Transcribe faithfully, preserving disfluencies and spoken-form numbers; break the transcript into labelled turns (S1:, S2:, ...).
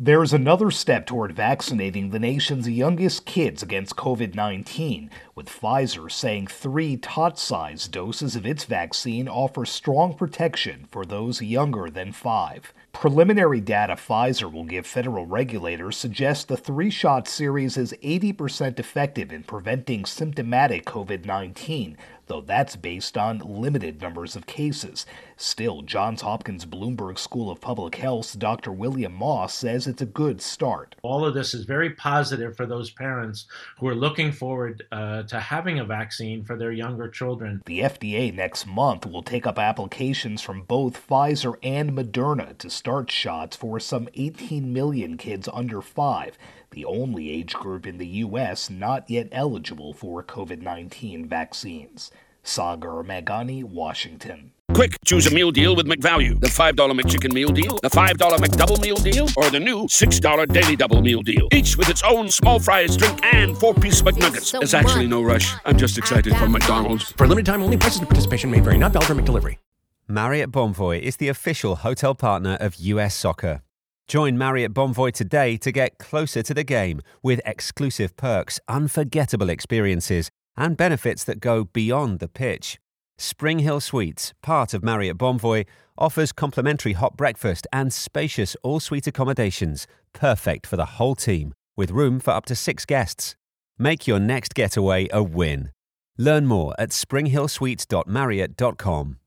S1: There's another step toward vaccinating the nation's youngest kids against covid nineteen, with Pfizer saying three tot-sized doses of its vaccine offer strong protection for those younger than five. Preliminary data Pfizer will give federal regulators suggest the three-shot series is eighty percent effective in preventing symptomatic covid nineteen, though that's based on limited numbers of cases. Still, Johns Hopkins Bloomberg School of Public Health's Doctor William Moss says it's a good start.
S2: All of this is very positive for those parents who are looking forward uh, to having a vaccine for their younger children.
S1: The F D A next month will take up applications from both Pfizer and Moderna to start shots for some eighteen million kids under five, the only age group in the U S not yet eligible for covid nineteen vaccines. Sagar Meghani, Washington.
S3: Quick, choose a meal deal with McValue. The five dollar McChicken Meal Deal, the five dollar McDouble Meal Deal, or the new six dollar Daily Double Meal Deal. Each with its own small fries, drink, and four-piece McNuggets.
S4: So
S3: There's actually no rush. I'm just excited for McDonald's.
S5: For limited time only, prices and participation may vary. Not valid for McDelivery.
S6: Marriott Bonvoy is the official hotel partner of U S Soccer. Join Marriott Bonvoy today to get closer to the game with exclusive perks, unforgettable experiences, and benefits that go beyond the pitch. Spring Hill Suites, part of Marriott Bonvoy, offers complimentary hot breakfast and spacious all-suite accommodations, perfect for the whole team, with room for up to six guests. Make your next getaway a win. Learn more at spring hill suites dot marriott dot com.